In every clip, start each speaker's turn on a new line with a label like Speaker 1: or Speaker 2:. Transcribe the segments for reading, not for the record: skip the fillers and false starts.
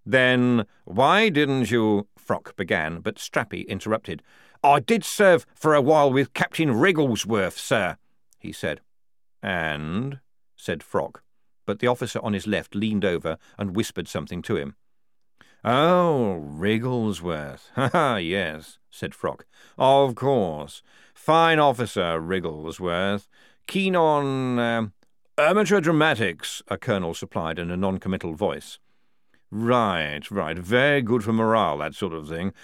Speaker 1: "Then why didn't you—" Frock began, but Strappy interrupted. "I did serve for a while with Captain Wrigglesworth, sir," he said. "And?" said Frock, but the officer on his left leaned over and whispered something to him. "Oh, Wrigglesworth. Ha, yes," said Frock. "Of course. Fine officer, Wrigglesworth. Keen on, amateur dramatics," a colonel supplied in a non-committal voice. Right. Very good for morale, that sort of thing.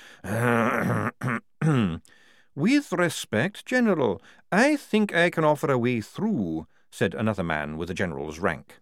Speaker 1: "With respect, General, I think I can offer a way through," said another man with a general's rank.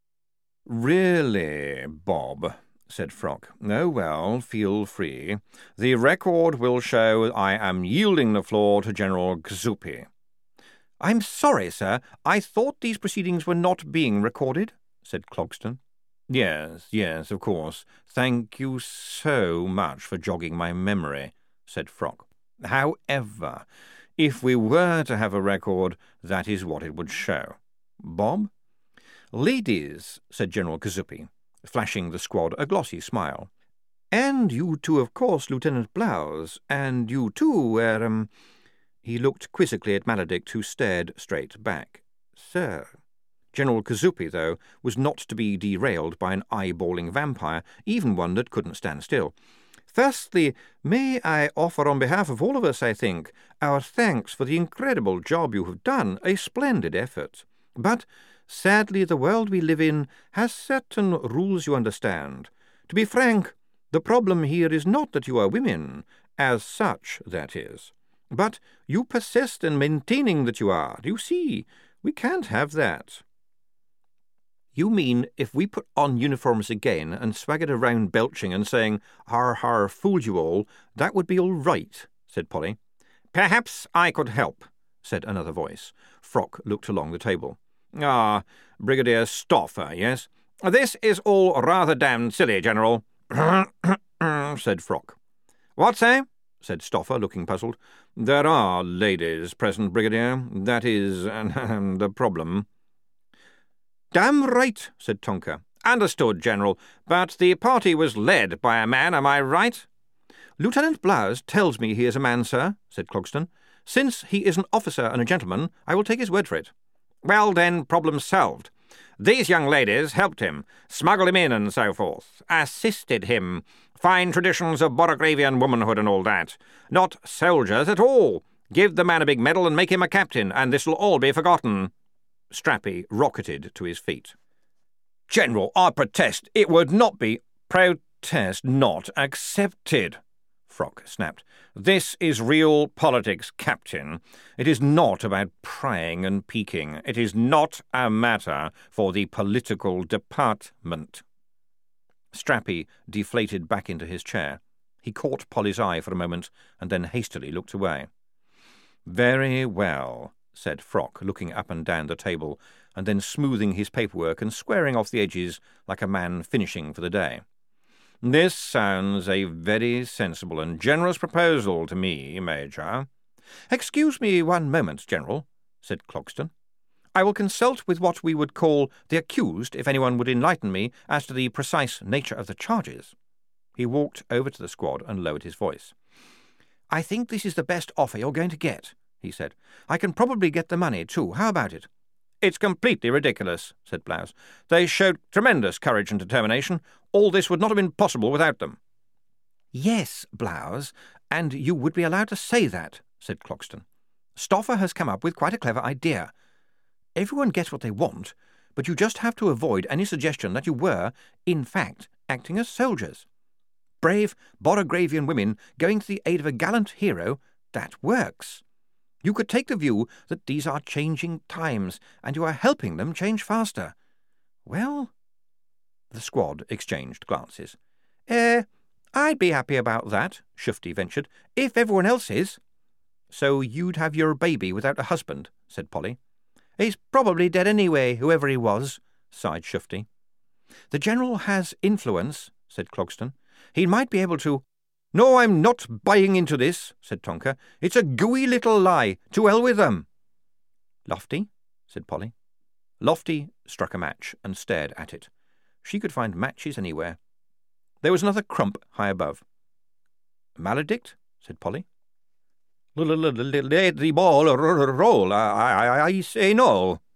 Speaker 1: "Really, Bob," said Frock. "Oh, well, feel free. The record will show I am yielding the floor to General Xuppi." "I'm sorry, sir. I thought these proceedings were not being recorded," said Clogston. Yes, of course. Thank you so much for jogging my memory," said Frock. "However, if we were to have a record, that is what it would show. Bob?" "Ladies," said General Xuppi, flashing the squad a glossy smile. "And you too, of course, Lieutenant Blouse. And you too, He looked quizzically at Maledict, who stared straight back. "Sir." General Xuppi, though, was not to be derailed by an eyeballing vampire, even one that couldn't stand still. "Firstly, may I offer on behalf of all of us, I think, our thanks for the incredible job you have done, a splendid effort. But, sadly, the world we live in has certain rules, you understand. To be frank, the problem here is not that you are women, as such, that is. But you persist in maintaining that you are. You see, we can't have that." "You mean if we put on uniforms again and swaggered around belching and saying, 'Har, har, fooled you all,' that would be all right," said Polly. "Perhaps I could help," said another voice. Frock looked along the table. "Ah, Brigadier Stoffer, yes? This is all rather damned silly, General," said Frock. "What, say?" said Stoffer, looking puzzled. "There are ladies present, Brigadier. That is the problem." "Damn right," said Tonker. "Understood, General. But the party was led by a man, am I right?" "Lieutenant Blouse tells me he is a man, sir," said Clogston. "Since he is an officer and a gentleman, I will take his word for it." "Well, then, problem solved. These young ladies helped him, smuggled him in and so forth, assisted him, fine traditions of Borogravian womanhood and all that. Not soldiers at all. Give the man a big medal and make him a captain, and this'll all be forgotten." Strappy rocketed to his feet. "General, I protest it would not be—" "Protest not accepted," Frock snapped. "This is real politics, Captain. It is not about prying and peeking. It is not a matter for the political department." Strappy deflated back into his chair. He caught Polly's eye for a moment and then hastily looked away. "Very well," said Frock, looking up and down the table, and then smoothing his paperwork and squaring off the edges like a man finishing for the day. "This sounds a very sensible and generous proposal to me, Major." "Excuse me one moment, General," said Clogston. "I will consult with what we would call the accused, if anyone would enlighten me as to the precise nature of the charges." He walked over to the squad and lowered his voice. "I think this is the best offer you're going to get," he said. "I can probably get the money, too. How about it?" "It's completely ridiculous," said Blouse. "They showed tremendous courage and determination. All this would not have been possible without them." "Yes, Blouse, and you would be allowed to say that," said Clogston. "Stoffer has come up with quite a clever idea. Everyone gets what they want, but you just have to avoid any suggestion that you were, in fact, acting as soldiers. Brave Borogravian women going to the aid of a gallant hero, that works. You could take the view that these are changing times, and you are helping them change faster. Well—" The squad exchanged glances. "I'd be happy about that," Shufti ventured, "if everyone else is." "So you'd have your baby without a husband," said Polly. "He's probably dead anyway, whoever he was," sighed Shufti. "The General has influence," said Clogston. "He might be able to—" "No, I'm not buying into this," said Tonker. "It's a gooey little lie. To hell with them." "Lofty?" said Polly. Lofty struck a match and stared at it. She could find matches anywhere. There was another crump high above. "Maledict?" said Polly. "Let the ball roll, I say no,"